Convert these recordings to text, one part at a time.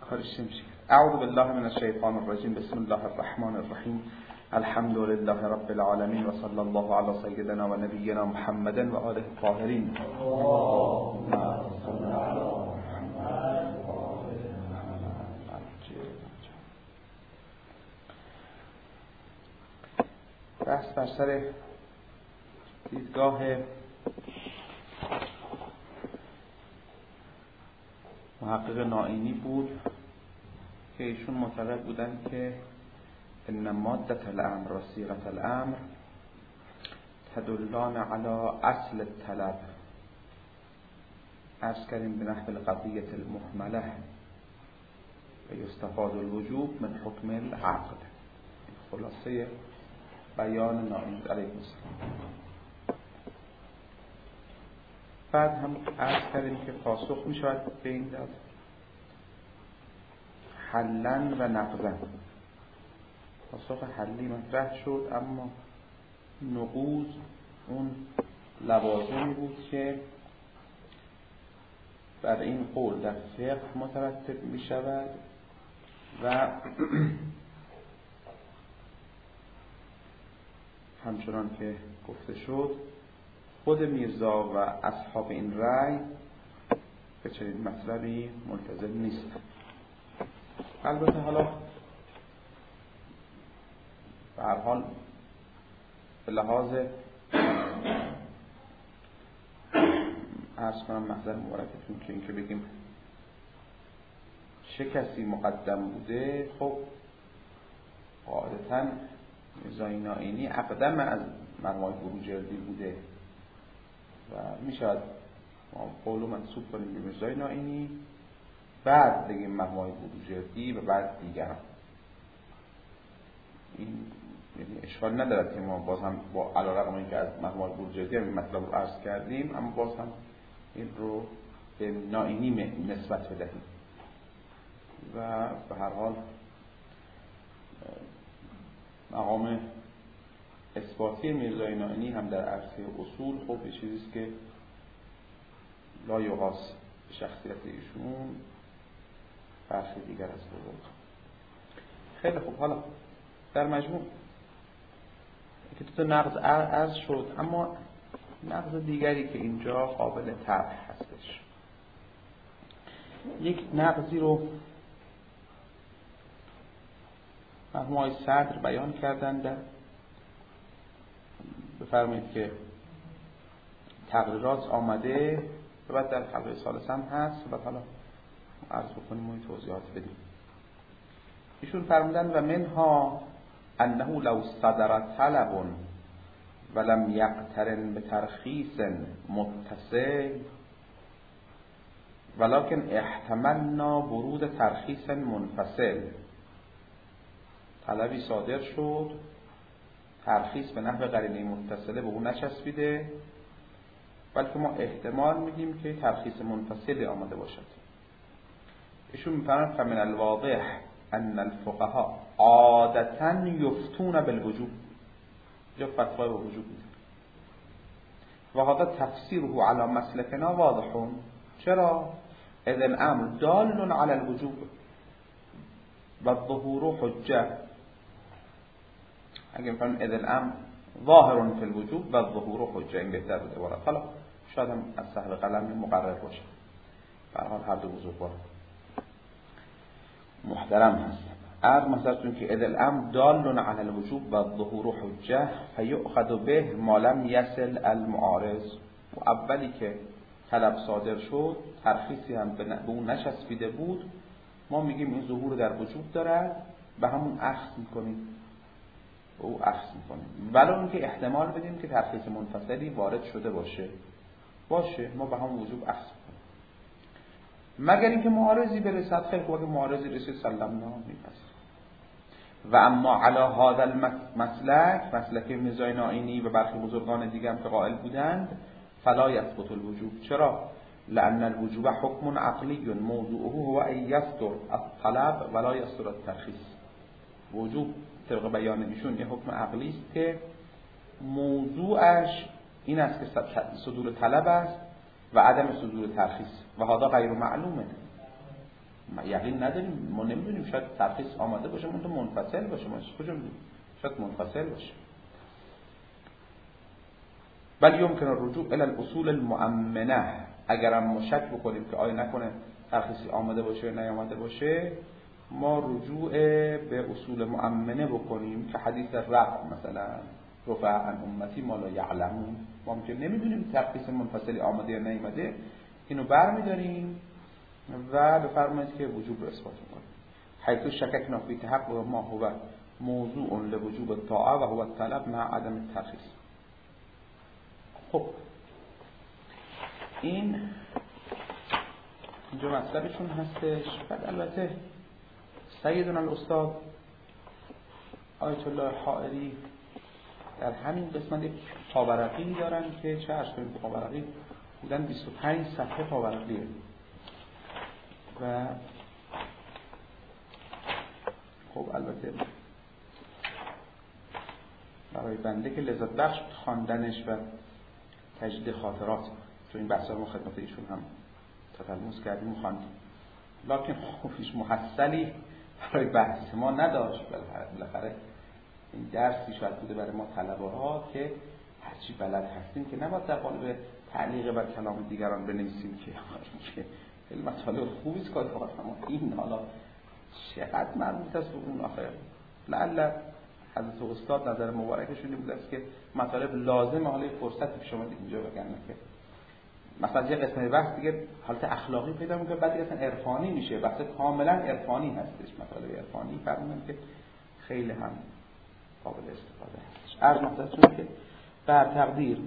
کارش نمیشه. اعوذ بالله من الشیطان الرجیم. بسم الله الرحمن الرحیم. الحمد لله رب العالمین و صلی الله علی سیدنا و نبینا محمد و آله الطاهرین. بحث بر سر دیدگاه محقق نائینی بود که ایشون معتقد بودن که ان مادة الامر و صیغة الامر تدلان علی اصل الطلب. عرض کردیم به نحو القضیة المهمله و یستفاد الوجوب من حکم العقد. خلاصه بیان نائینی علیه السلام. بعد هم عرض کردیم که پاسخ می شود به این داد حلن و نقضن. پاسخ حلی مطرح شد، اما نقوض اون لوازمی بود که بر این قول در فقه مترتب می شود و همچنان که گفته شد خود میرزا و اصحاب این رأی به چنین مطلبی ملتزم نیست. البته حالا به هر حال به لحاظ عرض کنم محضر مبارکتون که اینکه بگیم چه کسی مقدم بوده، خب قاعدتاً میرزا نائینی اقدم از مرحوم بروجردی بوده و میشود ما قولو منسوب کنیم به میرزا نائینی، بعد بگیم مرحوم بروجردی و بعد دیگران. این یعنی اشکال ندارد که ما باز هم با علیرغم اینکه از مرحوم بروجردی هم این مطلب رو عرض کردیم، اما باز هم این رو به نائینی نسبت بدهیم و به هر حال مقام اثباتی میرزا نائینی هم در عرصه اصول خب یه چیزیست که لا یقاس به شخصیت ایشون فرقی دیگر از بزرگ. خیلی خوب، حالا در مجموع که تو نقض عرض شد، اما نقض دیگری که اینجا قابل طرح هستش. یک نقضی رو مرحوم آقای صدر بیان کردند. بفرمایید که تقریرات آمده و بعد در حلقه ثالث هم هست و بعد حالا عرض بکنیم و این توضیحات بدیم. ایشون فرمودن و منها انه لو صدر طلب ولم یقترن بترخیص متصل ولكن احتملنا ورود ترخیص منفصل. طلبی صادر شد، ترخیص به نحو قرینه متصله به اون نچسبیده، بلکه ما احتمال میدیم که ترخیص منفصلی آمده باشد. ایشون میفرمایند فمن الواضح ان الفقهاء عادتا یفتون بالوجوب، یا فتوای به وجوب میدن و هذا تفسیره علی مسلکنا واضح. چرا؟ اذ الامر دال علی الوجوب و الظهور حجه. اگه میفرمایند اذ الامر ظاهر فی الوجوب و الظهور حجه، این بهتر بود عبارت. حالا شاید هم از صاحب قلم مقرر باشه، به هر حال هر دو بزرگوار محترم هست. عرض مثلتون که اذ الامر دال علی الوجوب و الظهور حجه فیؤخذ به ما لم یصل المعارض. و اولی که طلب صادر شد، ترخیصی هم به اون نچسبیده بود، ما میگیم این ظهور در وجوب دارد، به همون اخذ میکنیم، به او اخذ میکنیم، ولو اینکه احتمال بدیم که ترخیص منفصلی وارد شده باشه ما به همون وجوب اخذ میکنیم، مگر اینکه معارضی برسد. خیلی خوب، اگه معارضی رسید سلمنا میپذیریم. و اما علی هذا المسلک، مسلک میرزا نائینی و برخی بزرگان دیگه هم که قائل بودند، فلا یثبت الوجوب. چرا؟ لأن الوجوب حکم عقلی موضوعه هو ان یصدر الطلب ولا یصدر الترخیص. وجوب طبق بیان ایشون یه حکم عقلی است که موضوعش این است که صدور طلب است و عدم صدور ترخیص و هذا غیر معلومه. یقین نداریم، ما نمیدونیم، شاید ترخیص آماده باشه اون تو منفصل باشه، ما کجا میدونیم، شاید منفصل باشه. بل یمکن الرجوع الی الاصول المؤمنه، اگرم ما شک بکنیم که آیا نکنه ترخیصی آماده باشه یا نیامده باشه، ما رجوع به اصول مؤمنه بکنیم که حدیث رفع مثلا رفع عن امتی ما لا یعلمون، ما که نمیدونیم ترخیص منفصلی آماده یا نیامده، اینو برمی‌داریم و بفرمایید که وجوب رو اثبات می‌کنیم. حیث شککنا فی تحقق ما هو موضوع لوجوب الطاعه و هو الطلب مع عدم الترخیص. خب اینجا مطلبشون هستش. بعد البته سیدنا الاستاد آیت الله حائری در همین قسمت یک پاورقی دارن که چه عرض کنیم، پاورقی بودن 25 صفحه پاورقیه و خب البته برای بنده که لذت بخش خواندنش و تجدید خاطرات، چون این بحثا رو ما خدمت ایشون هم تلموس کردیم و خواندیم، لکن خب هیچ محصلی برای بحث ما نداشت. بالاخره این درسی شاید بوده برای ما طلبه ها که هرچی بلد هستیم که نباید در قالب تعلیق بر کلام دیگران بنویسیم که خیلی مطالب خوبی است کار ما این حالا چقدر مربوط است به اون آخر. لعل حضرت استاد نظر مبارکشون این بوده است که مطالب لازمه، حالا فرصتی پیش اومد اینجا بگن که مثلا یه قسمت بحث دیگه حالت اخلاقی پیدا میکنه، بعد دیگه اصلا عرفانی میشه، بحث کاملا عرفانی هستش، مطالب عرفانی فرمودن که خیلی هم قابل استفاده هستش. عرض مقصدتون که بر تقدیر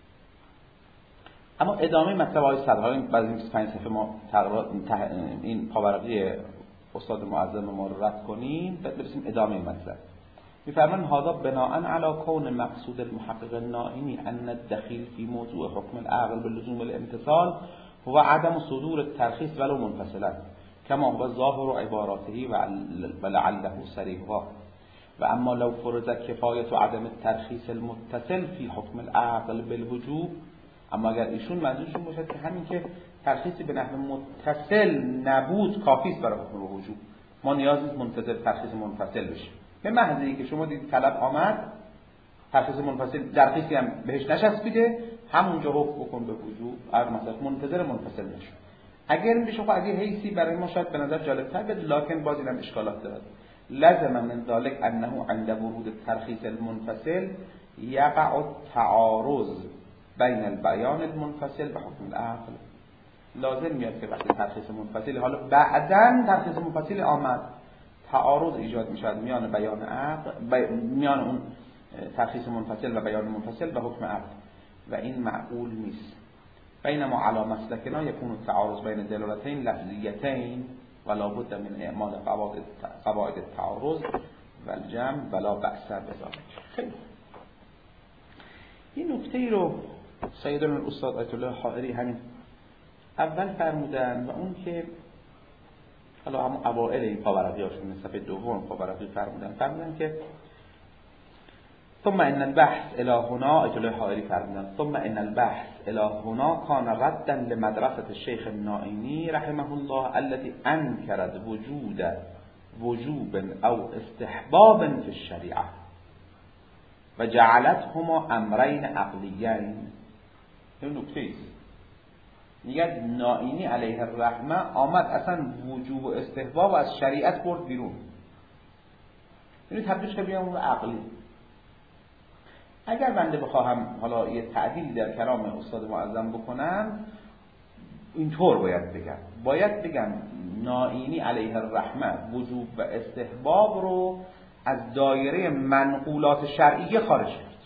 اما ادامه مطلب های صدها این بعد از 25 صفحه ما این پاورقی استاد معظم ما رو رد کنیم، بعد برسیم ادامه مطلب. می‌فرمان هذا بناء على كون مقصود المحقق النائمی ان الدخيل في موضوع حكم العقل بلزوم الامتثال هو عدم صدور الترخيص ولو منفصلا كما هو ظاهر عباراته ولعله صريحها و اما لو فرض كفاية عدم الترخيص المتصل في حكم العقل بالوجوب، اما اگر ایشون منظورشون باشه که همین که ترخیصی به نحو متصل نبود کافی است برای حکم وجوب، ما نیاز نیست منتظر ترخیص منفصل بشیم. به محض اینکه شما دید طلب آمد، ترخیص منفصل ترخیصی هم بهش نچسبیده، همونجا حکم بکن به وجوب، مثلا منتظر منفصل نشو. اگر این بشه خب از یه حیثی برای ما شاید به نظر جالب‌تر بیاد، لکن باز اینم اشکالات داره. لازم من ذلك انه عند ورود الترخیص المنفصل يقع التعارض بین البیان المنفصل و حکم العقل. لازم میاد که وقتی ترخیص منفصل، حالا بعداً ترخیص منفصل آمد، تعارض ایجاد میشد میان بیان عقل میان اون ترخیص منفصل و بیان منفصل و حکم عقل و این معقول نیست. بینما علی مسلکنا یکون التعارض بین دلالتین لفظیتین ولا بد من اعمال قواعد التعارض والجمع ولا بأس بذلك. خیلی این نکته ای رو سیدنا الاستاد آیت الله حائری همین اول فرمودن و اون که حالا هم اوائل این پاورقی هاشون صفحه دوم پاورقی فرمودن که ثم ان البحث الى هنا، آیت الله حائری فرمودن ثم ان البحث الى هنا كان ردا لمدرسه الشيخ النائینی رحمه الله التي انكرت وجوب او استحباب في الشریعه و جعلتهما امرین عقلیین. این نکته است. میگه نائینی علیه الرحمه آمد اصلا وجوب و استحباب از شریعت برد بیرون، اینو تبدیل کرد به امر عقلی. اگر بنده بخواهم حالا یه تعدیلی در کلام استاد معظم بکنم، اینطور باید بگم نائینی علیه الرحمه وجوب و استحباب رو از دایره منقولات شرعیه خارج کرد.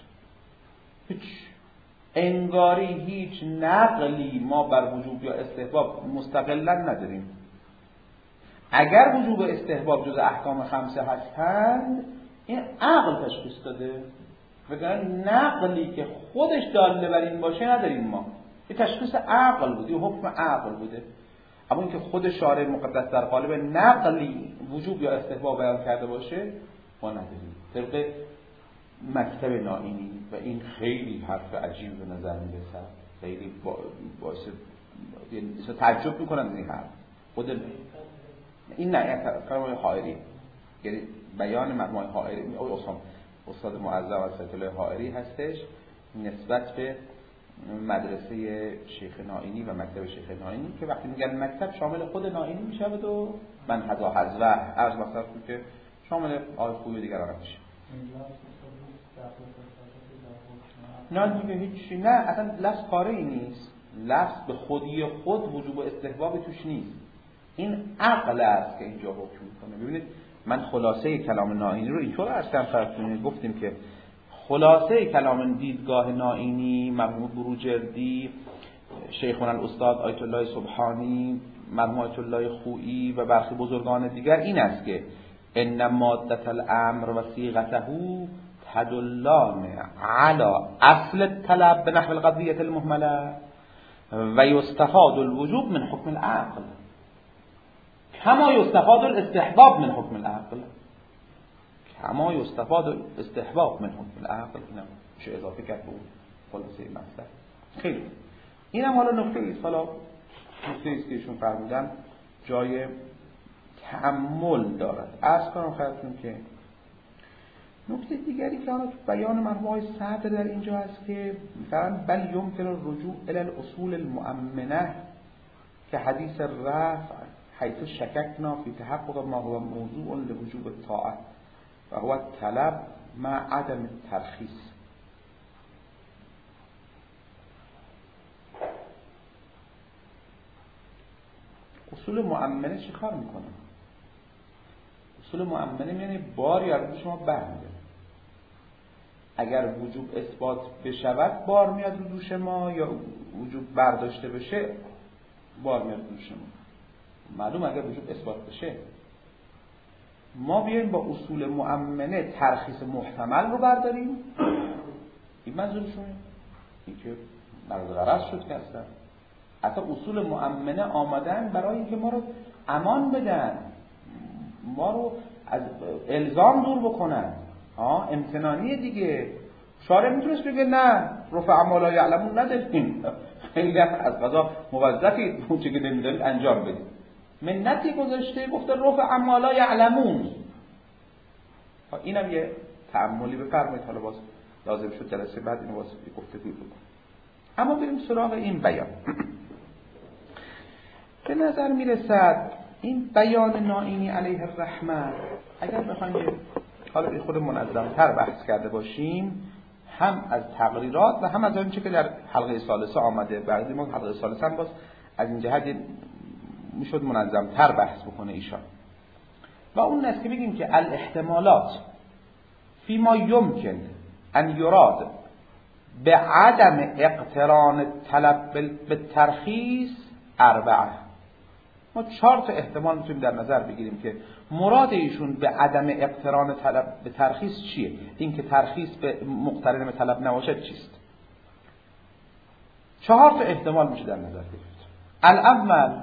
انگاری هیچ نقلی ما بر وجوب یا استحباب مستقلا نداریم. اگر وجوب و استحباب جز احکام خمسه هستند، این عقل تشخیص داده، وگرنه نقلی که خودش داله بر این باشه نداریم ما. این تشخیص عقل بوده، حکم عقل بوده. اما اینکه خود شارع مقدس در قالب نقلی وجوب یا استحباب بیان کرده باشه ما نداریم طبق مکتب نائینی. و این خیلی حرف عجیب به نظر میرسه، خیلی باعث تعجب میکنم از این حرف. خود این نه کلام حائری، یعنی بیان مجموعه حائری. استاد معظم از فتح الله حائری هستش نسبت به مدرسه شیخ نائینی و مکتب شیخ نائینی که وقتی میگن مکتب شامل خود نائینی میشه و من حذا حذوه عرض مثلا که شامل آیه خوبی دیگر هم میشه. نه دیگه هیچی، نه اصلا لفظ کاری نیست، لفظ به خودی خود وجوب استحباب توش نیست، این عقل است که اینجا حکم میکنه. ببینید من خلاصه کلام نائینی رو اینطور اصلا فرض کنید، گفتیم که خلاصه کلام دیدگاه نائینی، مرحوم بروجردی، شیخنا الاستاد آیت الله سبحانی، مرحوم آیت الله خویی و برخی بزرگان دیگر این است که ان مادة الامر و صیغته تدلان علی اصل الطلب به نحو القضیة المهمله و یستفاد الوجوب من حکم العقل کما یستفاد الاستحباب من حکم العقل، کما یستفاد الاستحباب من حکم العقل. اینم میشه اضافه کرد به اون خلاصه مطلب. خیلی اینم حالا نکته ایست، حالا نکته ایست که ایشون فرمودن جای تأمل دارد. عرض کنم خدمتتون که نکته دیگری که حالا تو بیان مرحوم آقای صدر در اینجا هست که مثلا بل یمکن الرجوع الی الاصول المؤمنه که حدیث رفع حیث شککنا فی تحقق ما هو موضوع لوجوب الطاعه و هو طلب مع عدم الترخیص. اصول مؤمنه چی کار میکنه؟ اصول مؤمنه یعنی باری از شما برمیده. اگر وجوب اثبات بشود بار میاد رو دوش ما، یا وجوب برداشته بشه بار میاد رو دوش ما. معلوم اگر وجوب اثبات بشه ما بیایم با اصول مؤمنه ترخیص محتمل رو برداریم، این منظورشونه، این که مرز غرض شد که اصلا اصول مؤمنه آمدن برای اینکه ما رو امان بدن، ما رو از الزام دور بکنن. امتنانی دیگه. شارع میتونست بگه نه رفع ما لا یعلمون نداریم، خیلی از قضا موظفید اون چه که نمیدونید انجام بدید. منتی گذاشته گفته رفع ما لا یعلمون. اینم یه تأملی بفرمایید، حالا باز لازم شد جلسه بعد اینو واسه گفتگو بکنم. اما بریم سراغ این بیان. به نظر میرسد این بیان نائینی علیه الرحمه اگر بخوایم حالا خود منظم‌تر بحث کرده باشیم، هم از تقریرات و هم از آنچه که در حلقه ثالثه آمده، بعد ما حلقه ثالثه هم باز از این جهت میشد منظم‌تر بحث بکنه ایشان. و اون است که بگیم که الاحتمالات فيما يمكن ان يراد به عدم اقتران طلب بالترخیص اربعه. ما 4 تا احتمال میتونیم در نظر بگیریم که مراد ایشون به عدم اقتران طلب به ترخیص چیه، این که ترخیص به مقترن به طلب نباشد چیست. 4 تا احتمال میشه در نظر گرفت. الاول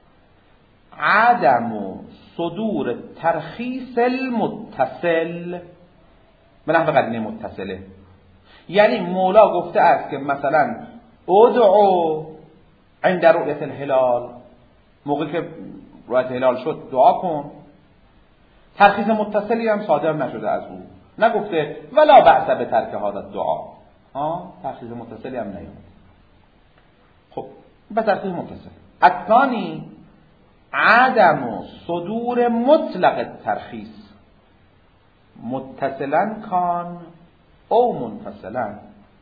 عدم صدور ترخیص المتصل به نحو قرینه متصله. یعنی مولا گفته است که مثلا ادعو عند رؤیت الهلال، موقعی که رؤیت هلال شد دعا کن. ترخیص متصلی هم صادر نشده از او، نگفته ولا بأس به ترک هذا دعا. ترخیص متصلی هم نیامد. خب به ترخیص متصل. الثانی عدم صدور مطلق ترخیص متصلا کان او منفصلا.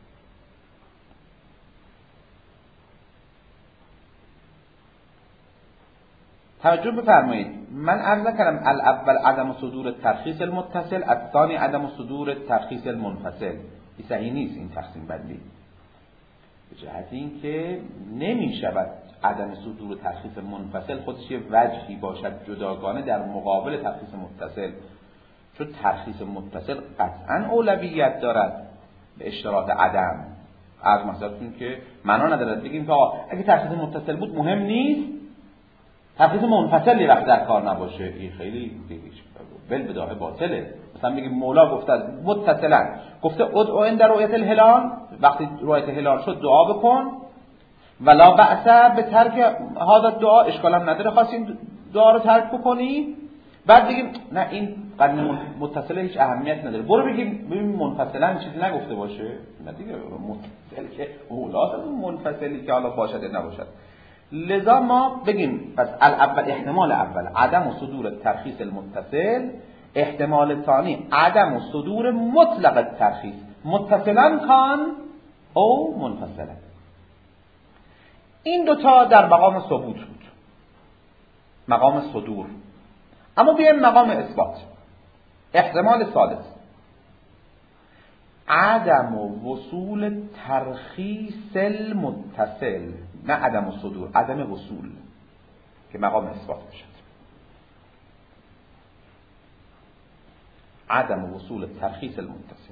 توجه بفرمایید، من عرض کردم الاول عدم صدور ترخیص المتصل، الثانی عدم صدور ترخیص المنفصل. این صحیح نیست این تقسیم بندی، به جهت این که نمی شود عدم صدور ترخیص منفصل خودش یه وجهی باشد جداگانه در مقابل ترخیص متصل، چون ترخیص متصل قطعا اولویت دارد به اشتراط عدم. از مثلا که معنا ندارد بگیم که اگه ترخیص متصل بود مهم نیست، ترخیص منفصل یه وقت در کار نباشه، این خیلی بالبداهه باطله. مثلا بگیم مولا گفته از متصلا گفته ادعو عند رؤیت الهلال، وقتی رؤیت هلال شد دعا بکن، ولا بأس به ترک هذا الدعا، اشکال هم نداره خواستیم دعا رو ترک بکنی، بعد بگیم نه این قرین متصله هیچ اهمیت نداره، برو ببین منفصلا چیزی نگفته باشه، نه دیگه متصل که اولاد منفصلی که حالا باشد یا نباشد. لذا ما بگیم پس الاول احتمال اول عدم صدور ترخیص المتصل، احتمال ثانی عدم صدور مطلق الترخیص متصلا کان او منفصلا. این دوتا در مقام ثبوت بود، مقام صدور. اما بیایم مقام اثبات. احتمال ثالث عدم وصول ترخیص المتصل، نه عدم صدور، عدم وصول که مقام اثبات بشد. عدم وصول ترخیص المتصل.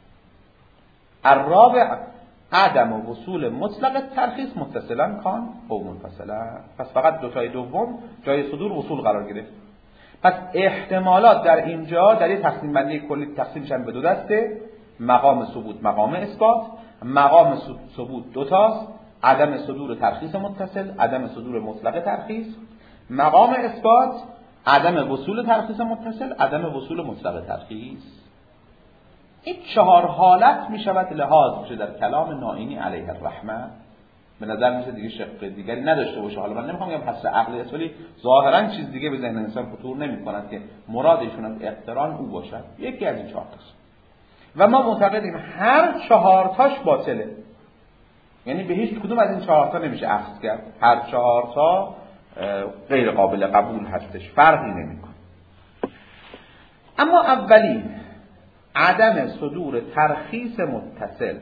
الرابع عدم وصول مطلق الترخیص متصلا کان او منفصلا. پس فقط دوتای دوم جای صدور وصول قرار گرفت. پس احتمالات در اینجا در یک تقسیم بندی کلی تقسیم میشن به دو دسته: مقام ثبوت، مقام اثبات. مقام ثبوت دوتاست: عدم صدور ترخیص متصل، عدم صدور مطلق ترخیص. مقام اثبات عدم وصول ترخیص متصل، عدم وصول مطلق ترخیص. این چهار حالت میشود لحاظ بشه در کلام نائینی علیه الرحمه. به نظر میشه دیگه شق دیگری نداشته باشه. حالا من نمیخوام بگم حس عقلی است، ولی ظاهرا چیز دیگه به ذهن انسان خطور نمیکند که مرادشون از اقتران او باشد. یکی از این چهار تاست و ما معتقدیم هر چهار تاش باطله، یعنی به هیچ کدوم از این چهار تا نمیشه اخذ کرد. هر چهار تا غیر قابل قبول هستش، فرقی نمیکنه. اما اولی عدم صدور ترخیص متصل.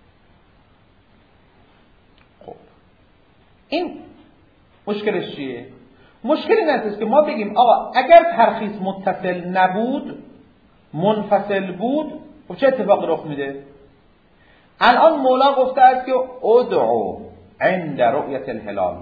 خب این مشکلش چیه؟ مشکل این است که ما بگیم آقا اگر ترخیص متصل نبود، منفصل بود، خب چه اتفاقی رخ میده؟ الان مولا گفته است که ادعو عند رؤیت الهلال.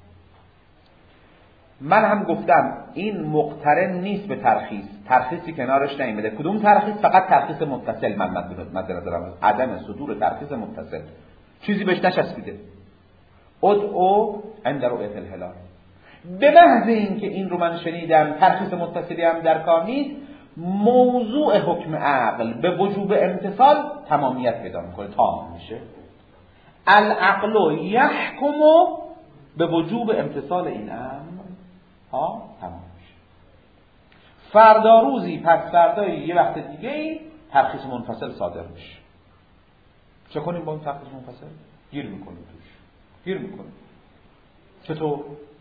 من هم گفتم این مقترن نیست به ترخیص، ترخیصی کنارش نمیده. کدوم ترخیص؟ فقط ترخیص متصل. من مد نظرم عدم صدور ترخیص متصل، چیزی بهش نچسبیده. ادعو عند رؤیت الهلال. به محض اینکه این رو من شنیدم ترخیص متصلی هم در کار نیست، موضوع حکم عقل به وجوب امتصال تمامیت پیدا میکنه، تمام میشه. العقل یحکم به وجوب امتصال این امر، تمام میشه. فردا روزی پس فردایی یه وقت دیگه ترخیص منفصل صادر میشه. چه کنیم با این ترخیص منفصل؟ گیر میکنیم توش، گیر میکنیم. چطور؟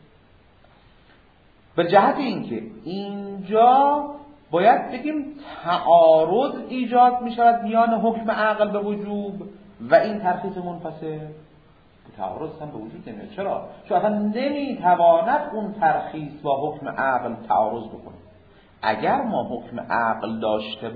به جهت اینکه اینجا باید بگیم تعارض ایجاد میشود میان حکم عقل به وجوب و این ترخیص منفصل. تعارض هم به وجود نمیاد. چرا؟ چون اصلا نمیتواند اون ترخیص با حکم عقل تعارض بکنه. اگر ما حکم عقل داشته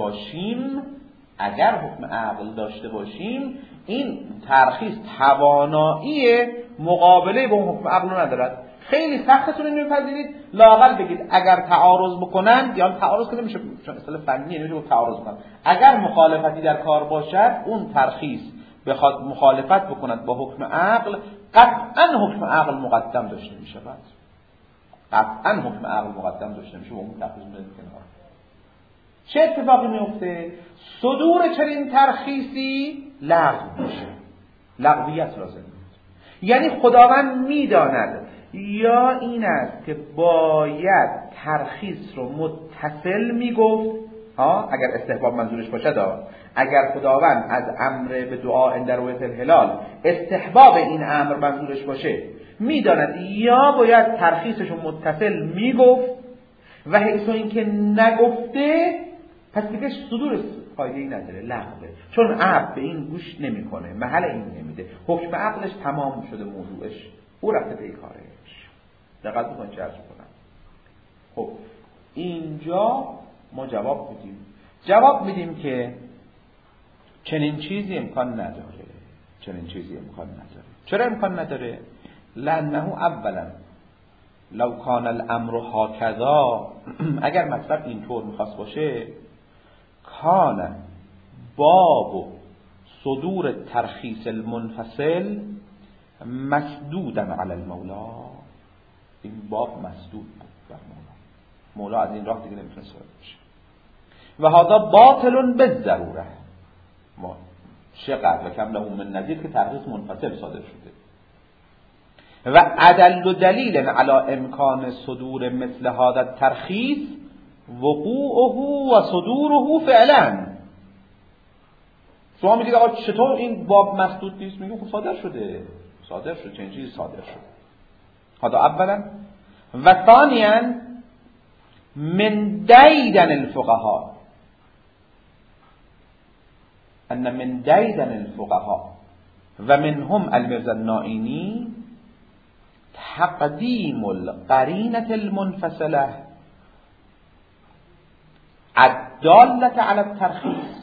باشیم، این ترخیص توانایی مقابله با اون حکم عقل رو ندارد. خیلی سختتون اینو بپذیرید، لااقل بگید اگر تعارض بکنن، یا تعارض که نمیشه چون اصطلاح فنیه نمیشه تعارض کنن، اگر مخالفتی در کار باشد، اون ترخیص بخواد مخالفت بکند با حکم عقل، قطعا حکم عقل مقدم داشته میشه. قطعا حکم عقل مقدم داشته میشه و اون ترخیص میاد کنار. چه اتفاقی میفته؟ صدور چنین ترخیصی لغو میشه، لغویت لازم میاد. یعنی خداوند میداند یا این است که باید ترخیص رو متصل میگفت، اگر استحباب منظورش باشد. اگر خداوند از امر به دعا عند رؤیت الهلال استحباب این امر منظورش باشه، میداند یا باید ترخیصش رو متصل میگفت و حیث اینکه نگفته پس دیگه صدور فایده ای نداره، لغوه. چون عقل به این گوش نمیکنه، محل این نمیده، حکم عقلش تمام شده، موضوعش او رفته به کارش. دقت بکنید چه عرض کنم. خب اینجا ما جواب میدیم که چنین چیزی امکان نداره. چرا امکان نداره؟ لانه اولا لو کان الامر هکذا، اگر مطلب اینطور میخواست باشه، کان باب صدور ترخیص المنفصل مسدودا علی المولا، این باب مسدود بود. بر مولا از این راه دیگه نمیتونه صادر بشه. و هذا باطل بالضروره، ما چقدر و کم له من نظیر که ترخیص منفصل صادر شده. و ادل دلیل علی امکان صدور مثل هذا الترخیص وقوعه و صدوره فعلا. شما میگید آقا چطور این باب مسدود نیست؟ میگه خب صادر شده چنین چیزی صادر شده. هذا اولا. و ثانیا من دیدن الفقهاء ان من دیدن الفقهاء و منهم المرزا النائینی تقدیم القرینة المنفصله الدالة على الترخیص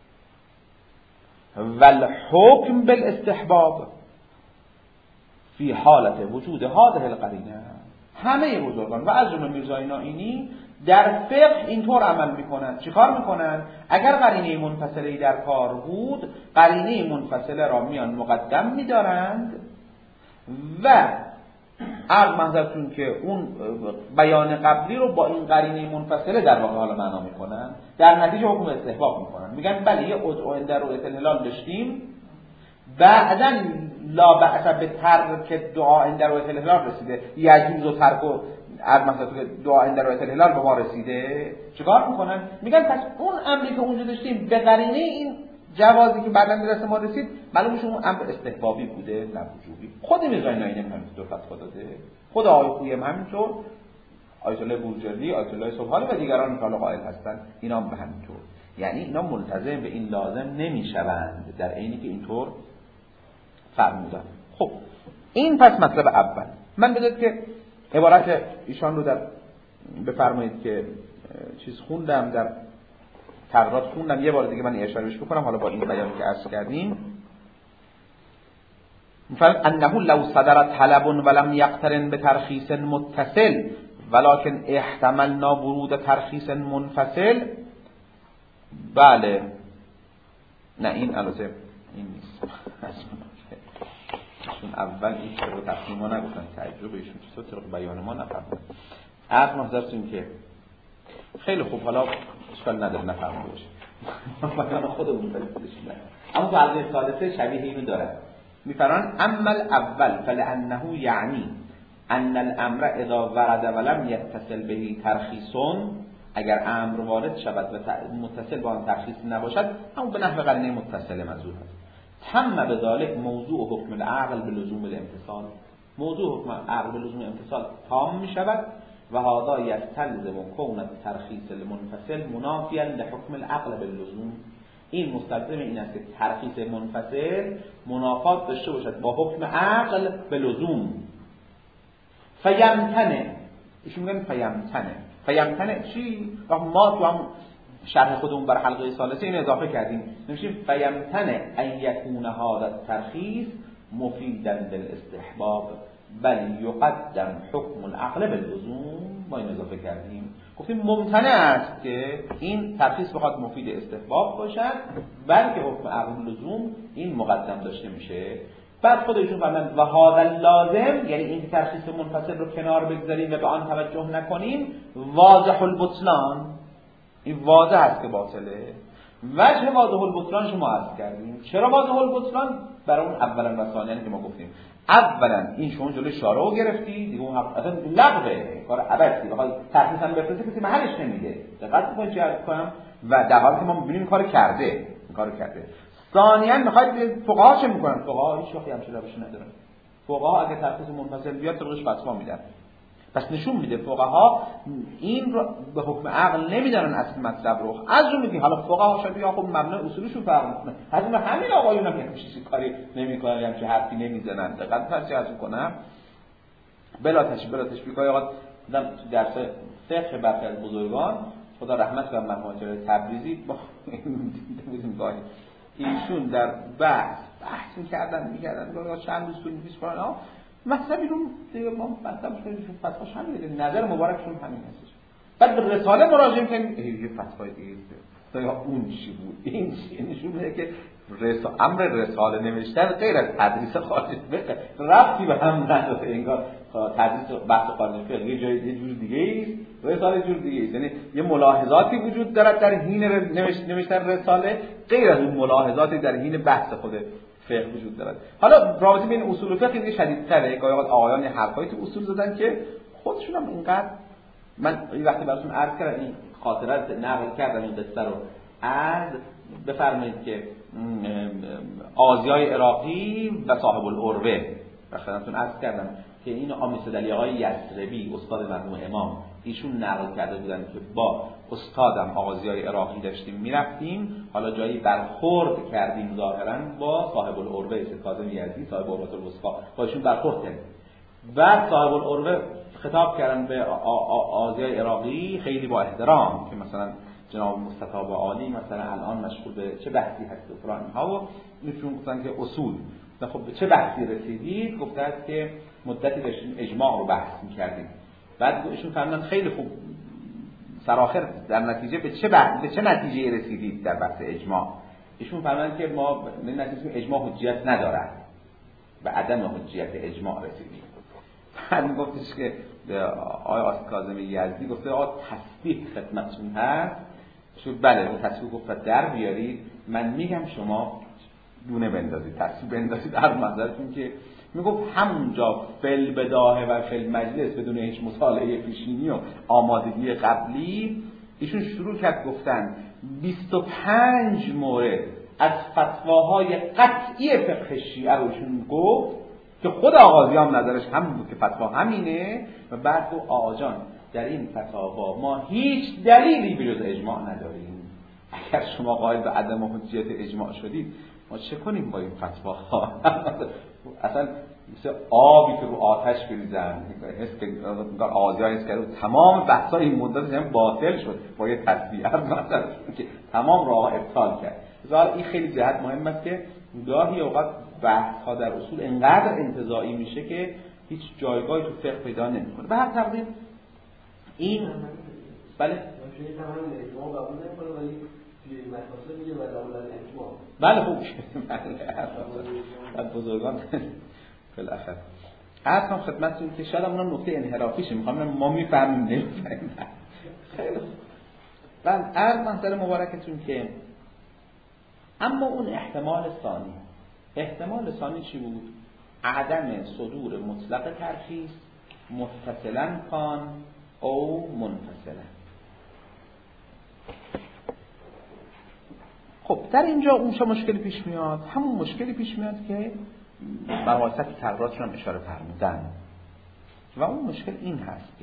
والحكم بالاستحباب فی حالت وجود هذه القرینه. همه بزرگان و از جمله میرزا نائینی در فقه اینطور عمل میکنن. چیکار میکنن؟ اگر قرینه منفصله در کار بود، قرینه منفصله را میان مقدم میدارند و عرض محضرتون که اون بیان قبلی رو با این قرینه منفصله در واقع حالا معنا میکنن، در نتیجه حکم استحباب میکنن. میگن بله یه ادعو در رؤیت الهلال داشتیم، بعداً لا بأس به ترک دعا در رؤیت الهلال رسیده، یجوز و ترک و عرض محضرتون که دعا در رؤیت الهلال به ما رسیده. چیکار میکنن؟ میگن پس اون امری که اونجا داشتیم به قرینه این جوازی که بعداً به دست ما رسید معلوم میشه اون امر استحبابی بوده نه وجوبی. خود میرزا نائینی هم همینطور فتوا داده، خود آقای خویی هم همینطور، آیت الله بورجردی، آیت الله سبحانی و دیگران که حالا قائل هستن اینا هم به همینطور. یعنی اینا ملتزم به این لازم نمیشوند در عینی که اینطور فرمودن. خب این پس مطلب اول. من بذارید که عبارت ایشان رو در بفرمایید که چیز خوندم، در تقرارات خوندم، یه بار دیگه من اشارهش بکنم حالا با این بیانی که عرض کردیم. مثلا انه لو صدر طلب ولم يقترن بترخیص متصل ولكن احتملنا ورود ترخیص منفصل. بله نه این البته این نیست، چون اول این طرق تقسیم ما نگفتن، تجربه ایشون چطور طرق بیان ما نفهمید. عرض محضرتون که خیلی خوب، حالا اشکال نداره نفهمید باشه بیان خودمون بلدشیم، اما تو عرض ثالثه شبیه اینو داره. میفرمان اما الاول فلانه یعنی ان الامر اذا ورد ولم يتصل به ترخیص، اگر امر وارد شود و متصل با آن ترخیص نباشد همون به نحو قرینه متصل مذکور است. تم بذلك موضوع حکم العقل بلزوم الامتصال، موضوع حکم عقل بلزوم امتصال تام می شود و هذا یستلزم کون الترخیص المنفصل منافیا لحکم العقل باللزوم. این مستلزم این است که ترخیص منفصل منافات داشته باشد با حکم عقل به لزوم. فیمتنه، ایشون میگن فیمتنه چی؟ ما تو هم شرح خودمون بر حلقه ثالثه این اضافه کردیم، نمیشه فیمتنه ان یکون هذا الترخیص مفیدا للاستحباب بل یقدم حکم العقل باللزوم. ما این اضافه کردیم، گفتیم ممتنع است که این ترخیص بخواد مفید استحباب باشد بلکه حکم عقل لزوم این مقدم داشته میشه. بعد خودشون فرمودن و هذا لازم، یعنی این ترخیص منفصل رو کنار بگذاریم و به آن توجه نکنیم، واضح البطلان، این واضح است که باطله. وجه واضح البطلان شما عرض کردیم. چرا واضح البطلان؟ برای اون اولا و ثانیا که ما گفتیم. اولا این شما جلوی شارع رو گرفتی، دیگه اون اصلا لغوه، کار عبثی، بخواد ترخیص هم بفرسته کسی محلش نمیده. دقت کنید چه عرض کنم و در حالی که ما می‌بینیم کارو کرده. ثانیا می‌خواید فقها چه می‌کنن؟ فقها هیچ وقتی همچین روشی ندارن. فقها اگه ترخیص منفصل بیاد طرقش فتوا میدن. پس نشون میده فقها این رو به حکم عقل نمیدارن اصل مطلب رو. از جمله که حالا فقها شاید یا خب مبنای اصولشون فرق میکنه، از اون همین آقایون هم هیچ کاری نمیکنن، هم چه حرفی نمیزنن. دقت پس چه کنم بلا تشبیه که آقا درس فقه برخی از بزرگان خدا رحمت کنه مرحوم تبریزی با ایشون در بحث میکردن چند روز طول می‌کشه فلان مطلبی رو دیگه ما مطلبش کنیم فتواش همینه، نظر مبارکشون همین هستش. بعد به رساله مراجعه کنیم یه فتوای دیگه تا اون چی بود این چی، نشون میده که امر رساله نوشتن غیر از تدریس خارج فقه ربطی به هم نداره. انگار تدریس بحث خارج فقه یه جای یه جور دیگه است، رساله جور دیگه است. یعنی یه ملاحظاتی وجود دارد در حین نوشتن رساله، غیر از اون ملاحظاتی در حین بحث خود فقه وجود دارد. حالا رابطه بین اصول و فقه دیگه شدیدتره. گاهی اوقات آقایان حرفایی تو اصول زدن که خودشون هم اینقدر، من این وقتی براتون عرض کردم این خاطرات نقل کردم این قصه رو، بفرمایید که آزیای عراقی و صاحب العروه خدمتتون عرض کردم که این آمیس علی آقای یثربی استاد مرحوم امام ایشون نقل کرده بودن که با استادم آزیای عراقی داشتیم میرفتیم، حالا جایی برخورد کردیم ظاهرا با صاحب العروه کاظم یزدی صاحب عروة الوثقی، با ایشون برخورد کردیم. بعد صاحب العروه خطاب کردن به آزیای عراقی خیلی با احترام که مثلا جناب مستطاب عالی مثلا الان مشغول به چه بحثی هست و فلان ها، و ایشون گفتن که اصول. خب به چه بحثی رسیدید؟ گفته است که مدتی داشتیم اجماع رو بحث می‌کردیم. بعد ایشون فرمودن خیلی خوب سرآخر در نتیجه به چه نتیجه رسیدید در بحث اجماع؟ ایشون فرمودن که ما به نتیجه اجماع حجیت ندارد، به عدم حجیت اجماع رسیدیم. بعد گفتش که آقای کاظم یزدی گفته آقا تسبیح خدمتتون هست؟ شو بله، اون تسبیح گفت در بیارید، من میگم شما دونه بندازید، تسبیح بندازید در نظرتون که میگفت همونجا فل بداهه و فل مجلس بدون هیچ مطالعه پیشینی و آمادگی قبلی ایشون شروع کرد گفتن 25 مورد از فتواهای قطعی فقه شیعه روشون گفت که خود آغازی هم نظرش همین بود که فتوا همینه، و بعد گفت آقا جان در این فتوا ما هیچ دلیلی بجز اجماع نداریم. اگر شما قائل به عدم حجیت اجماع شدید ما چه کنیم با این فتواها؟ اصلا مثل آبی که رو آتش بریزن، حس که آغازی ها حس کرد تمام بحثا این مدت هم باطل شد با یه تصویه مثلا که تمام راه ابطال کرد. مثلا این خیلی جهت مهم است که گاهی اوقات بحث ها در اصول انقدر انتزاعی میشه که هیچ جایگاهی تو فقه پیدا نمیکنه. به هر تقدیر این بله بله خوب بله بزرگان بالاخره عرضم خدمتتون که شاید اونم نکته انحرافیشه، میخوام ما میفهمیم نمیفهمیم. خیلی خوب. بعد عرض منظر مبارکتون که اما اون احتمال ثانی چی بود؟ عدم صدور مطلق ترخیص متصلا کان او منفصلا. خب در اینجا اون چه مشکلی پیش میاد؟ همون مشکلی پیش میاد که بر واسطه تقریراتشون هم اشاره فرمودن، و اون مشکل این هست که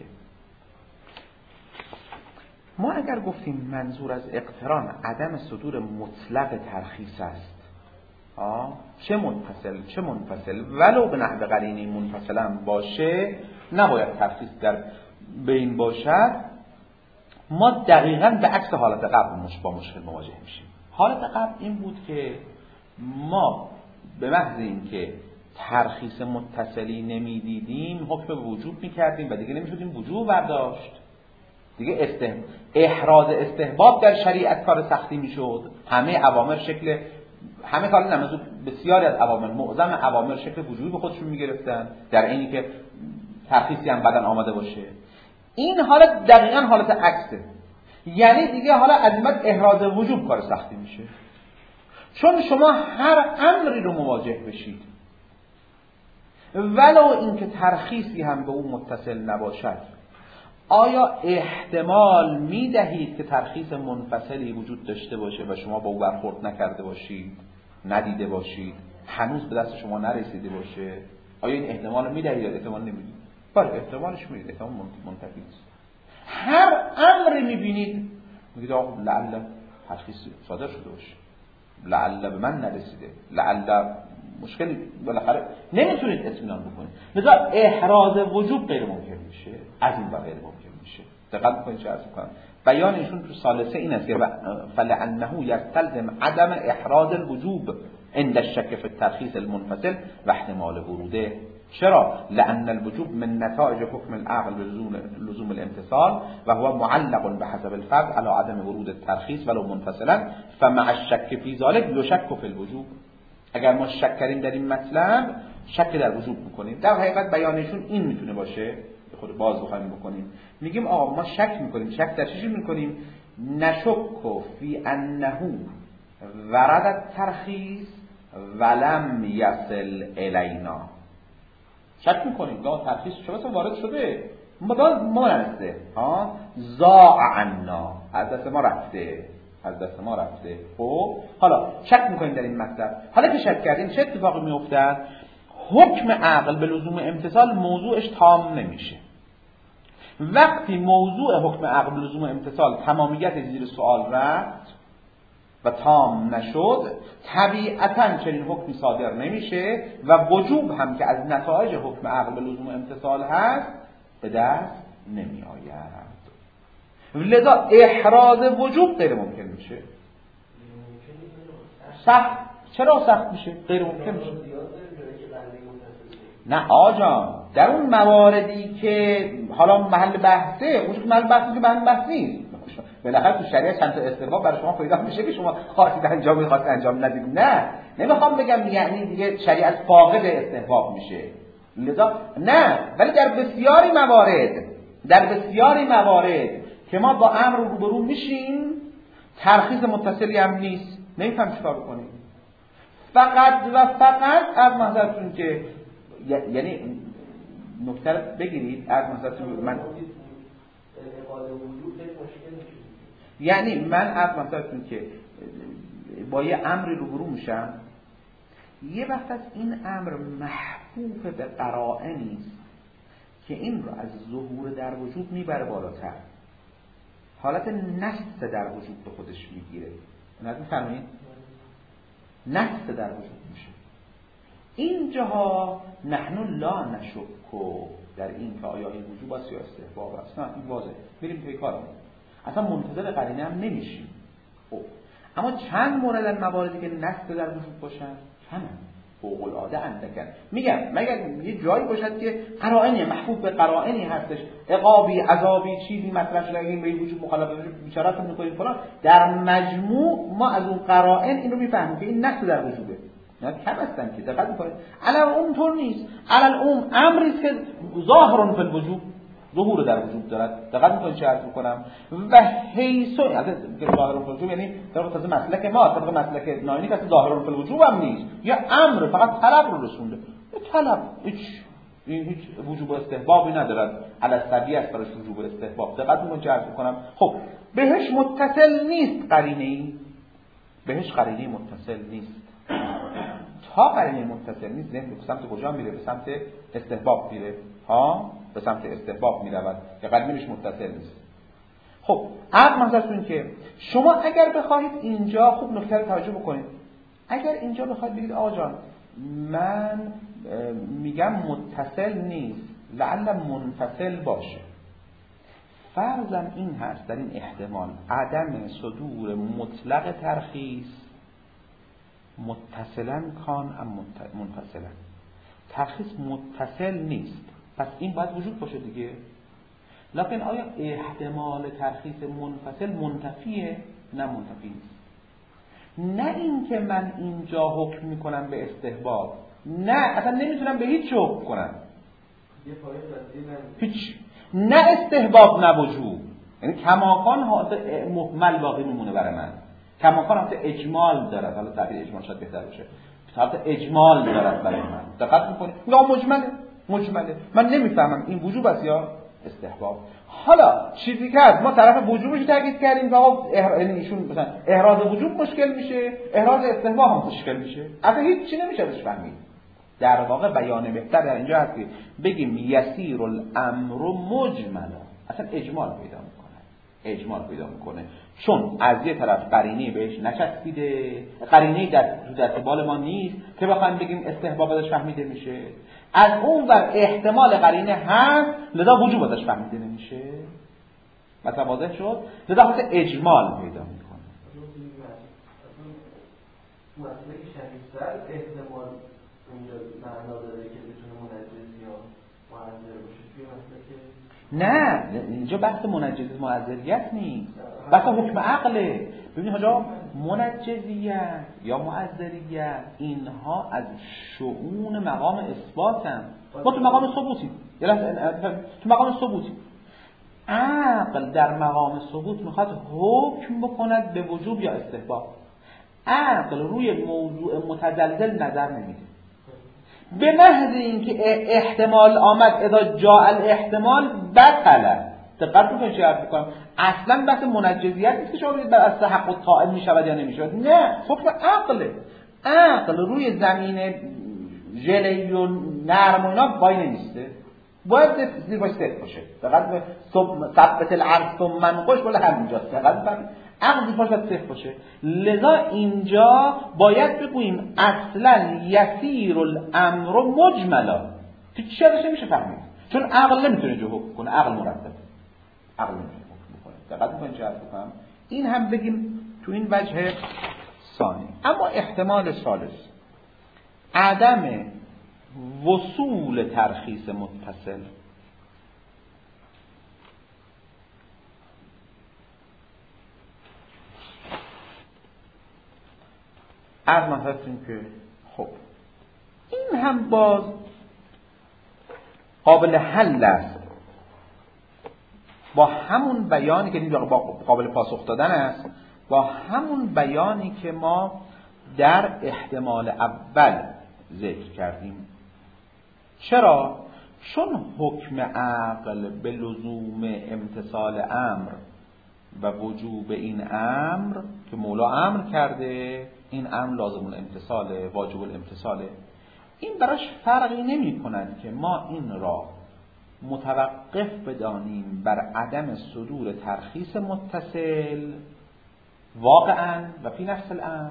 ما اگر گفتیم منظور از اقتران عدم صدور مطلق ترخیص است، چه متصل چه منفصل، ولو به نحو قرینه منفصلا باشه نباید ترخیص در بین باشد، ما دقیقاً به عکس حالت قبل با مشکل مواجه میشیم. حالت قبل این بود که ما به محض این که ترخیص متصلی نمیدیدیم حکم وجوب میکردیم و دیگه نمیشدیم وجوب برداشت، دیگه احراز استحباب در شریعت کار سختی میشد. همه کار نمازو بسیاری از اوامر، معظم اوامر شکل وجوبی به خودشون میگرفتن در اینی که ترخیصی هم بدن آمده باشه. این حالت دقیقاً حالت عکسه، یعنی دیگه حالا عظمت احراز وجوب کار سختی میشه، چون شما هر امری رو مواجه بشید ولو اینکه ترخیصی هم به اون متصل نباشد، آیا احتمال میدهید که ترخیص منفصلی وجود داشته باشه و شما با او برخورد نکرده باشید، ندیده باشید، هنوز به دست شما نرسیده باشه؟ آیا این احتمال میدهید یا احتمال نمیدید؟ بله احتمالش میدید، احتمال منتفی است. هر امری میبینید میگید آقا لعل ترخیص صادر شده باشه، لعل به من نرسیده، لعل مشکلی بالاخره نمیتونید اطمینان بکنید، لذا احراز وجوب غیر ممکن میشه، از این غیر ممکن میشه. دقت بکنید چه عرض میکنم. بیان ایشون تو ثالثه این است که فلعنه یستلزم عدم احراز الوجوب عند الشک فی الترخیص المنفصل و احتمال وروده، چرا؟ لأن الوجوب من نتائج حکم العقل لزوم الامتصال و هو معلق بحسب الفرض على عدم ورود الترخیص ولو منفصلا فمع الشک فی ذلك یشک فی الوجوب. اگر ما شک کردیم در این مطلب شک در وجوب میکنیم. در حقیقت بیانشون این میتونه باشه، خود باز بخوایم بکنیم میگیم آقا ما شک میکنیم. شک در چیزی میکنیم؟ نشک فی انه ورد الترخیص ولم یصل الینا. شک میکنیم که ترخیص شما وارد شده ما نرسته، ضاع عنا، از دست ما رفته. خب حالا شک میکنیم در این مطلب. حالا که شک کردیم چه اتفاقی میافتد؟ حکم عقل به لزوم امتصال موضوعش تام نمیشه. وقتی موضوع حکم عقل به لزوم امتصال تمامیت زیر سوال رفت و تام نشد، طبیعتاً چنین حکمی صادر نمیشه و وجوب هم که از نتایج حکم عقل به لزوم امتصال هست به دست نمی آید. لذا احراز وجوب غیر ممکن میشه. سخت. چرا سخت میشه؟ غیر ممکن میشه. نه آجان، در اون مواردی که حالا محل بحثه، اون محل بحثی که محل نیست. بالاخره تو شریعت چند تا استحباب برای شما پیدا میشه که شما خواستید انجام ندید. نه نمیخوام بگم یعنی دیگه شریعت فاقد استحباب میشه. لذا نه، ولی در بسیاری موارد که ما با امر روبرو میشیم ترخیص متصلی هم نیست، نمیفهم چیکار بکنیم. فقط از محضرتون که یعنی نکته بگیرید، از محضرتون من یعنی من از محضرتون که با یه امری روبرو میشم، یه وقت از این امر محفوف به قرائنی است که این رو از ظهور در وجود میبره بالاتر، حالت نص در وجود به خودش میگیره. نمی‌فهمید؟ نص در وجود میشه. اینجاها نحن لا نشکو در این که آیا این وجوب است یا استحباب است. نه، این واضحه. بریم پی کارمون. اصلا منتظر قرینه هم نمیشیم. اما چند مورد از مواردی که نص در وجود باشن کمن، فوق العاده اندکن. میگم مگر یه جایی باشد که قرائنی محفوظ به قرائنی هستش، عقابی، عذابی، چیزی مطرح شده، این به وجود مخالفت بیچاره‌تون می‌کنید فلان، در مجموع ما از اون قرائن این رو میفهمیم که این نص در وجوده. نه کم هستن که دقت می‌کنید. علل اونطور نیست. علل امری است که ظاهر فی الوجوب، ظهور در وجود دارد. دقت می‌کنید چه عرض می‌کنم؟ و حیث از ظاهر فی الوجوب یعنی طبق تازه مسلک ما، طبق مسلک ناینی که ظاهر فی الوجوب هم نیست، یا امر فقط طلب رو رسونده. طلب هیچ وجوب استحبابی ندارد. علی السبیه است براش وجوب استحباب. دقت می‌کنید چه عرض می‌کنم؟ خب بهش متصل نیست قرینه‌ای، بهش قرینه متصل نیست. تا قرینه متصل نیست ذهن به سمت کجا میره؟ به سمت استحباب میره. به سمت استحباب میرود که قرینه‌اش متصل نیست. خب عقل منظورتون که شما اگر بخواید اینجا خوب نکته رو توجه بکنید، اگر اینجا بخواید بگید آقا جان من میگم متصل نیست، لعل منفصل باشه، فرضم این هست در این احتمال عدم صدور مطلق ترخیص متصلا کان ام منفصلا. ترخیص متصل نیست، پس این باید وجود باشه دیگه. لکن آیا احتمال ترخیص منفصل منتفیه؟ نه منتفی نیست. نه این که من اینجا حکم میکنم به استحباب، نه اصلا نمیتونم به هیچ حکم کنم، هیچ، نه استحباب نه وجوب، یعنی کماکان حالت محمل باقی میمونه برای من، کماکان حالت اجمال دارد. حالا تعبیر اجمال شاید بهتر باشه، حالت اجمال دارد برای من. دقت میکنید؟ یا مجمله من نمیفهمم این وجوب است یا استحباب. حالا چیزی که از ما طرف وجوبش تاکید کردیم که آقا ایشون مثلا احراز وجوب مشکل میشه، احراز استحباب هم مشکل میشه، اصلا هیچ چی نمیشه ازش فهمید. در واقع بیان بهتر در اینجا هست که بگیم یسیر الامر مجملا، اصلا اجمال پیدا میکنه چون از یه طرف قرینه بهش نچسبیده، قرینه در دست بال ما نیست که بخوایم بگیم استحباب ازش فهمیده میشه، از اون ور احتمال قرینه هست لذا وجوب ازش فهمیده نمیشه. مثلا واضح شد؟ لذا خاطر اجمال پیدا میکنه. مسئله که شریفتر احتمال اونجا معنا داره که بتونه منجز نه اینجا بحث منجزیت معذریت نیست، بحث حکم عقله. ببینید حاجا منجزیت یا معذریت اینها از شؤون مقام اثباتن. ما تو مقام ثبوتیم، تو مقام ثبوتیم. عقل در مقام ثبوت میخواد حکم بکند به وجوب یا استحباب. عقل روی موضوع متزلزل نظر نمیده. به محض اینکه احتمال آمد اذا جاء الاحتمال بطل. دقت بکنید چه حرف می‌کنم. اصلا بحث منجزیت نیست که شما بگید بر از تحقق قائل میشود یا نمیشود. نه، حکم عقله. عقل روی زمین ژلی و نرم و اینا وای نمیسته. باید زیر باش صفر باشه. دقت ثبت العرض ثم منقش ولی همینجاست. دقت بکنید. عقل زیر باش باید صفر باشه. لذا اینجا باید بگوییم اصلا یسیر الامر مجملا. تو چرا نمیشه فهمید؟ چون عقل نمیتونه جو حکم کنه. عقل مرتب. عقل نمیتونه حکم کنه. دقت بکنید چه حرف بکنم. این هم بگیم تو این وجه ثانی. اما احتمال ثالث عدم وصول ترخیص متصل. از مثلا که خب این هم باز قابل حل است با همون بیانی که با قابل پاسخ دادن است، با همون بیانی که ما در احتمال اول ذکر کردیم. چرا؟ چون حکم عقل به لزوم امتثال امر و وجوب این امر که مولا امر کرده، این امر لازم الامتثاله، واجب الامتثاله. این براش فرقی نمی کند که ما این را متوقف بدانیم بر عدم صدور ترخیص متصل واقعا و فی نفس الامر،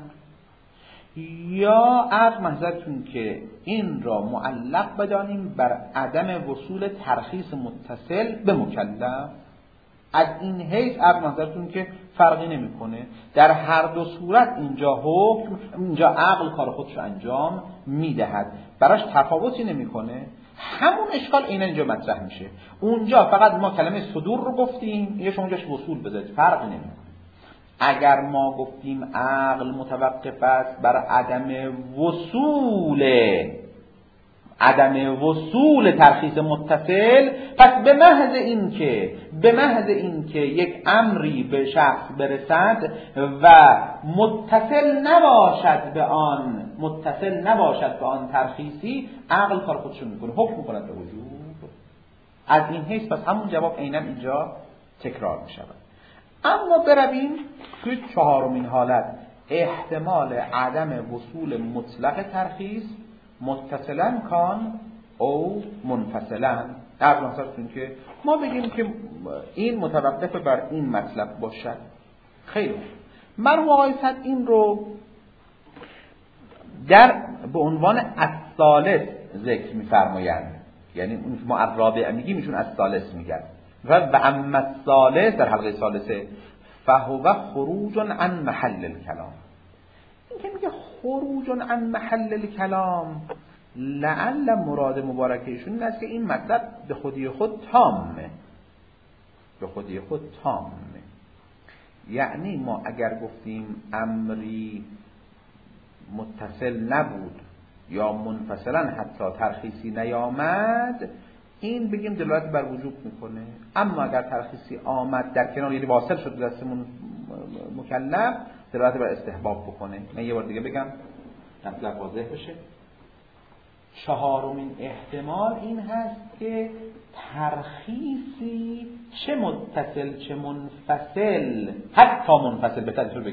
یا از محضرتون که این را معلق بدانیم بر عدم وصول ترخیص متصل به مکلف. از این حیث از محضرتون که فرقی نمیکنه. در هر دو صورت اینجا حکم، اینجا عقل کار خودش انجام میدهد، براش تفاوتی نمیکنه. همون اشکال اینا اینجا مطرح میشه. اونجا فقط ما کلمه صدور رو گفتیم، یا شما اونجاش وصول بذارید، فرقی نمیکنه. اگر ما گفتیم عقل متوقف است بر عدم وصول ترخیص متصل، پس به محض اینکه یک امری به شخص برسد و متصل نباشد به آن ترخیصی، عقل کار خودشو میکنه، حکم میکنه به وجوب. از این حیث پس همون جواب عیناً اینجا تکرار میشود. اما برویم توی چهارمین حالت، احتمال عدم وصول مطلق ترخیص متصلاً کان او منفصلاً. در مثالتون که ما بگیم که این متوقف بر این مطلب باشد. خیلی مرحوم آقای صد این رو به عنوان الثالث ذکر می‌فرمایند، یعنی اون که ما الرابع میگیم ایشون الثالث میگن. و اما الثالث در حلقه ثالثه فهو خروج عن محل الكلام. این که میگه خروج عن محل الكلام، لعل مراد مبارکشون این است که این مطلب به خودی خود تامه. یعنی ما اگر گفتیم امری متصل نبود یا منفصلا حتی ترخیصی نیامد، این بگیم دلالت بر وجوب میکنه. اما اگر ترخیصی آمد در کنار، یعنی واصل شد به دست مکلف، دلالت بر استحباب بکنه. من یه بار دیگه بگم مطلب واضح بشه. چهارمین احتمال این هست که ترخیصی چه متصل چه منفصل، حتی منفصل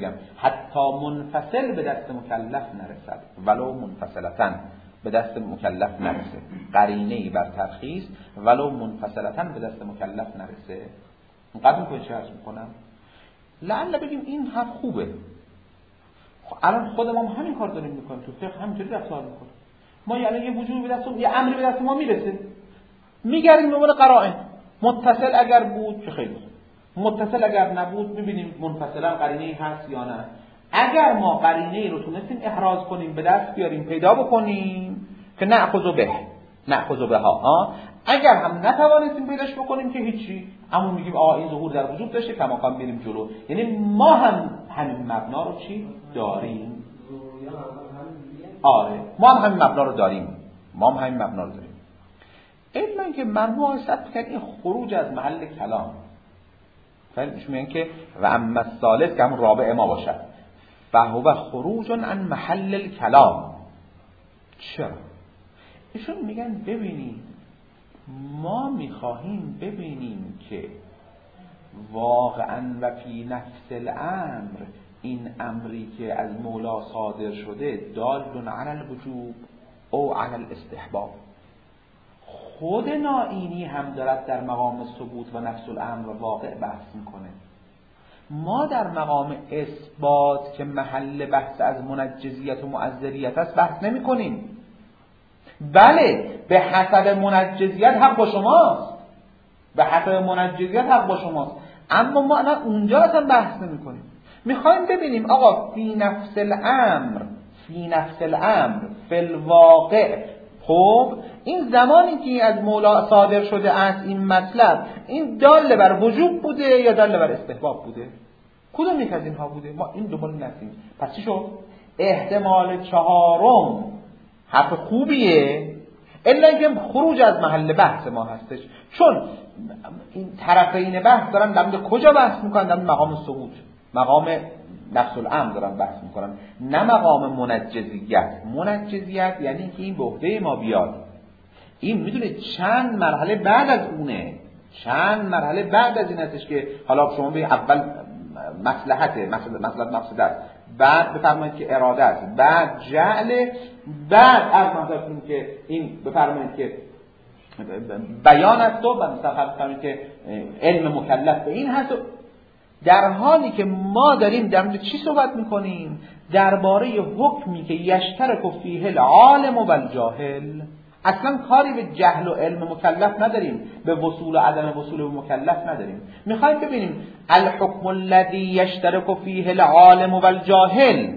به دست مکلف نرسد، ولو منفصلتاً به دست مکلف نرسه. قرینه‌ای بر ترخیص ولو منفصلتاً به دست مکلف نرسه. قدم کنید چه عرض میکنم؟ لعل بگیم این هم خوبه. الان خود ما همین کار داریم میکنیم، تو فقه همینطوری رفتار میکنیم. ما یعنی یه وجوبی به دست، یه امری به دست ما میرسه، میگردیم دنبال قرائن. متصل اگر بود که خیلی خوب، متصل اگر نبود میبینیم منفصلا قرینه‌ای هست یا نه. اگر ما قرینه‌ای رو تونستیم احراز کنیم، به دست بیاریم، پیدا بکنیم که نأخذ بها، اگر هم نتوانستیم پیداش بکنیم که هیچی، اما میگیم این ظهور در وجود داشته، کماکان بریم جلو. یعنی ما هم همین مبنا رو چی داریم؟ آره، ما هم همین مبنا رو داریم. الا اینکه مرحوم حسد کرد این خروج از محل کلام. فعلش میگن که و اما الثالث که همون رابع ما باشد فهو خروج عن محل الکلام. چرا؟ ایشون میگن ببینید ما میخواهیم ببینیم که واقعا و فی نفس الامر این امری که از مولا صادر شده دال علی الوجوب او علی الاستحباب. خود نائینی هم دارد در مقام ثبوت و نفس الامر واقع بحث میکنه. ما در مقام اثبات که محل بحث از منجزیت و معذریت است بحث نمی کنیم. بله به حسب منجزیت حق با شماست، اما ما الان اونجا اصلا بحث نمی کنیم. میخوایم ببینیم آقا فی نفس الامر فی الواقع، خب این زمانی که از مولا صادر شده است این مطلب، این دال بر وجوب بوده یا دال بر استحباب بوده؟ کدوم یک از اینها بوده؟ ما این دنبال نرسیم. پس چی شد؟ احتمال چهارم حرف خوبیه، الا اینکه خروج از محل بحث ما هستش. چون این طرفین بحث دارن در مورد کجا بحث میکنن؟ در مقام ثبوت، مقام نفس الامر دارن بحث میکنن، نه مقام منجزیت یعنی که این به عهده ما بیاد. این میدونه چند مرحله بعد از اونه، چند مرحله بعد از این هستش که حالا شما به اول مصلحته، مقصد است، بعد بفرمایید که اراده است، بعد جعل، بعد از که این بفرمایید که بیان است و بفرمایید که علم مکلف به این هست. در حالی که ما داریم در مورد چی صحبت میکنیم؟ درباره حکمی که یشترک فیه العالم و الجاهل. اصلا کاری به جهل و علم مکلف نداریم، به وصول و عدم وصول به مکلف نداریم. میخوایم ببینیم الحکم الذی یشترک فیه العالم و الجاهل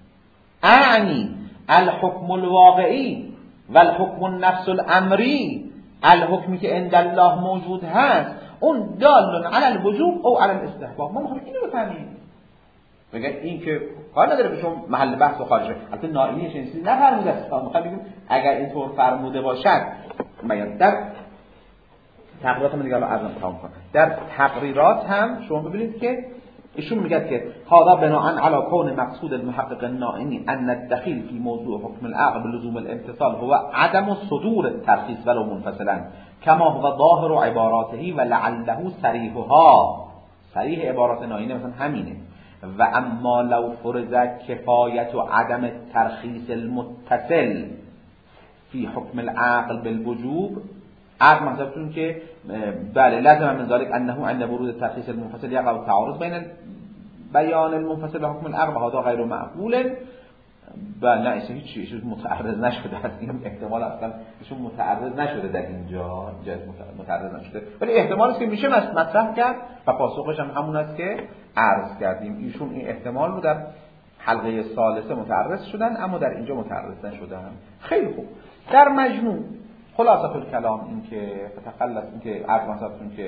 اعنی الحکم الواقعی و الحکم النفس الامری، الحکمی که عند الله موجود هست اون دال علی الوجوب او علی الاستحباب. ما میخوایم اینو بفهمیم. بگن این که کار نداره به شما محل بحث و خارجه. البته نائینی چنین چیزی نفرموده است. میخوام بگیم اگر اینطور فرموده باشد، میاد در تقریرات من دیگه الان عرض می‌کنم. در تقریرات هم شما ببینید که ایشون میگه که هذا بناء علی کون مقصود المحقق النائینی ان الدخیل فی موضوع حکم العقل بلزوم الامتثال هو عدم صدور الترخیص ولو منفصلا كما هو ظاهر عباراته ولعله صریحها. صریح عبارات نائینی مثلا همینه. و اما لو فرض کفایت و عدم ترخیص المتصل فی حکم العقل بالوجوب، عقل محضبتون که بله لازم من ذلك انه عند ورود ترخیص المنفصل یقع التعارض بین بیان المنفصل و حکم العقل و هذا غیر معقول. بله نه ایشون هیچ متعرض نشده است. این احتمال اصلا ایشون متعرض نشده در اینجا، متعرض نشده، ولی احتمالی است که میشه مطرح کرد و پاسخش هم همون است که عرض کردیم. ایشون این احتمال رو در حلقه ثالثه متعرض شدن اما در اینجا متعرض نشدن. خیلی خوب. در مجموع خلاصه الکلام این که فتقلص این که عرض مثلا که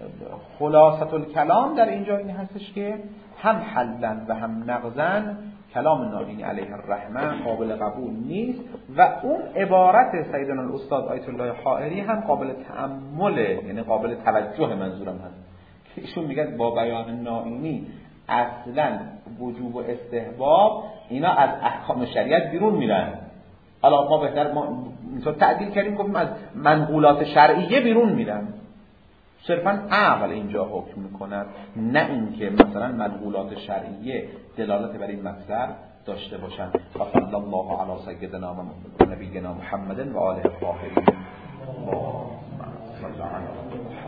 خلاصه الکلام در اینجا این هستش که هم حلن و هم نقضن کلام نائینی علیه الرحمه قابل قبول نیست و اون عبارت سیدنا الاستاد آیت الله حائری هم قابل تأمله، یعنی قابل توجه منظورم هست. ایشون میگن با بیان نائینی اصلا وجوب و استحباب اینا از احکام شریعت بیرون میرن. حالا ما بهتر ما مثلا تعدیل کردیم گفتیم از منقولات شرعیه بیرون میرن، صرفا عقل اینجا حکم میکند، نه اینکه مثلا منقولات شرعیه دلالت بر این مصدر داشته باشند. و صلی الله علی سیدنا و نبینا محمد و آله الطاهرین.